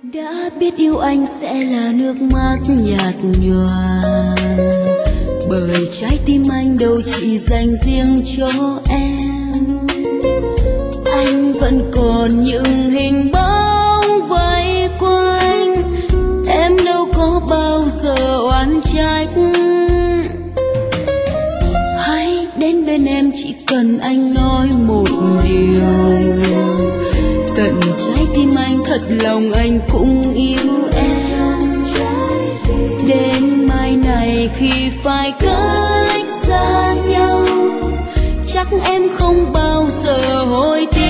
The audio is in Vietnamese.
Đã biết yêu anh sẽ là nước mắt nhạt nhòa, bởi trái tim anh đâu chỉ dành riêng cho em. Anh vẫn còn những hình bóng vây quanh, em đâu có bao giờ oán trách. Hãy đến bên em chỉ cần anh nói một điều, tận trái tim anh thật lòng anh cũng yêu em. Đến mai này khi phải cách xa nhau, chắc em không bao giờ hối tiếc.